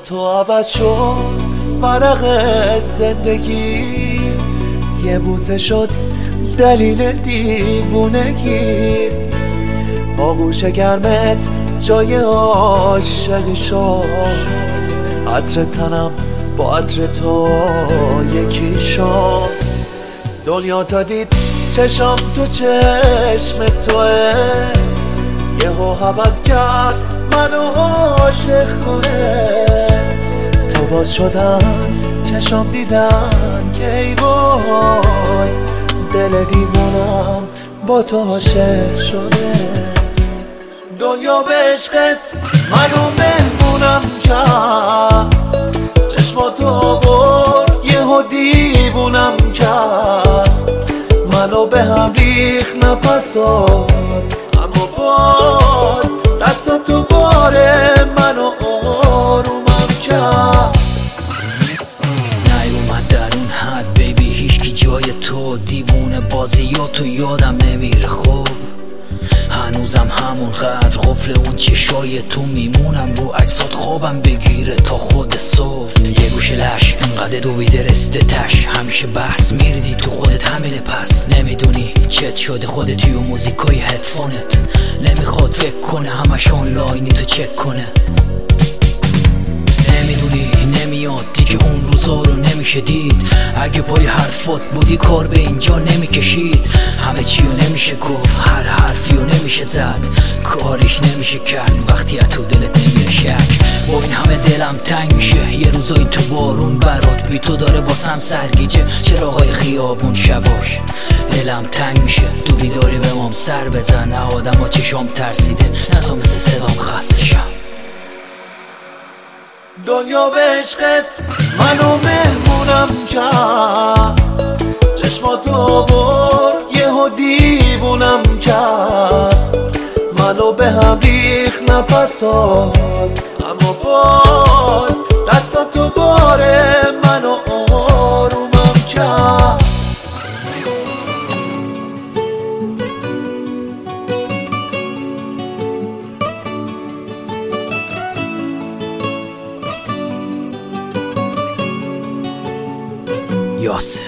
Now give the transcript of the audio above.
تو عوض شد ورق زندگی، یه بوسه شد دلیل دیوونگی. آغوش گرمت جای عاشقی شد، عطر تنم با عطر تو یکی شد. دنیا تا دید چشم تو چشم توه، یهو حوض کرد منو عاشق کنه. تو باز شدن چشم دیدن که ای وای، دل دیوانم با تو عاشق شده. دنیا به عشقت منو مهمونم کرد، چشماتو آورد یهو دیوونم کرد. منو به هم ریخ نفسات، اما باز دستاتو باره منو آرومم کرد. نیومد در اون حد بیبی هیچکی جای تو، دیوونه بازیاتو یادم نمیره. خب هنوزم همون قدر قفل اون چشای تو میمونم، رو عکسات خوابم بگیره تا خود صبح. یه گوشه لش انقدر دویده رسته تش، همیشه بحث میرزی تو خودت همینه. پس نمیدونی چت شده خودت توی موزیکای هدفونت، نمیخواد فکر کنه همش آنلاینی تو چک کنه. نمیدونی نمیاد دیگه اون روزا رو نمیشه دید، اگه پای حرفات بودی کار به اینجا نمیکشید. همه چی رو نمیشه گفت، هر حرفی رو نمیشه زد، کارش نمیشه کرد وقتی از تو دلت نمیره شک. با این همه دلم تنگ میشه، یه روزایی تو بارون برات بی تو داره باسم سرگیجه. چراغای خیابون شباش دلم تنگ میشه، تو بیداری به مام سر بزن. آدم ها چشام ترسیده نتا مثل صدام خسته شم. دنیا به عشقت منو مهمونم کرد، چشماتو آورد یهو دیوونم کرد. منو به هم ریخ نفسات، اما باز دستاتو باره منو آرومم کرد. یاسر